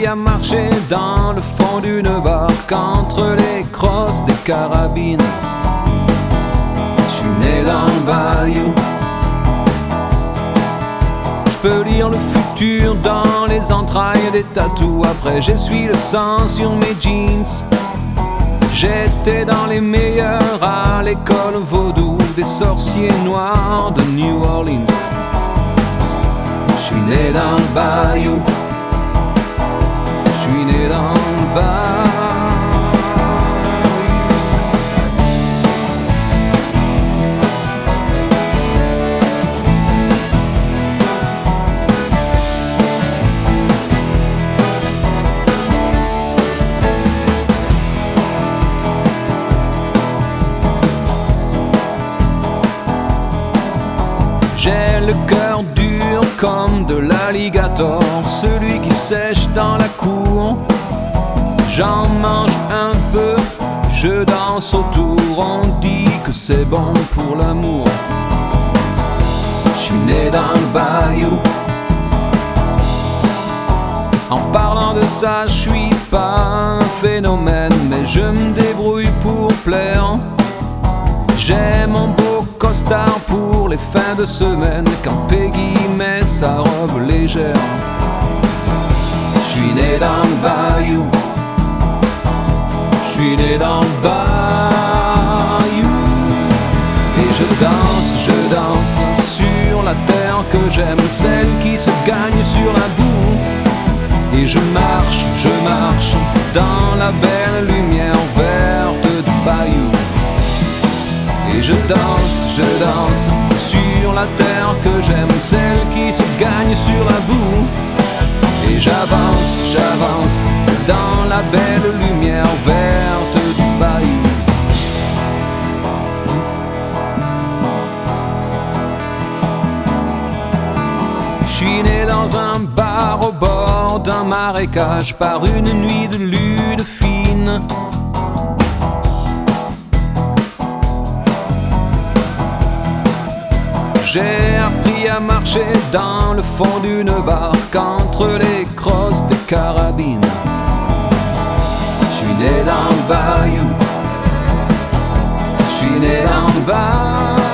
à marcher dans le fond d'une barque entre les crosses des carabines. Je suis né dans le bayou. Je peux lire le futur dans les entrailles des tatous. Après j'essuie le sang sur mes jeans. J'étais dans les meilleurs à l'école vaudou des sorciers noirs de New Orleans. Je suis né dans le bayou. Je suis né dans le bayou. J'ai le cœur dur comme de l'alligator, celui qui sèche dans la cour. J'en mange un peu, je danse autour, on dit que c'est bon pour l'amour. Je suis né dans le bayou. En parlant de ça, je suis pas un phénomène, mais je me débrouille pour plaire. J'ai mon beau costard pour les fins de semaine, quand Peggy met sa robe légère. Je suis né dans le bayou. Je suis né dans le bayou. Et je danse sur la terre que j'aime, celle qui se gagne sur la boue. Et je marche dans la belle lumière verte du bayou. Et je danse sur la terre que j'aime, celle qui se gagne sur la boue. Et j'avance dans la belle lumière verte du bayou. Je suis né dans un bar au bord d'un marécage par une nuit de lune fine. J'ai appris à marcher dans le fond d'une barque entre les crosses des carabines. Je suis né dans le bayou. Je suis né dans le bayou.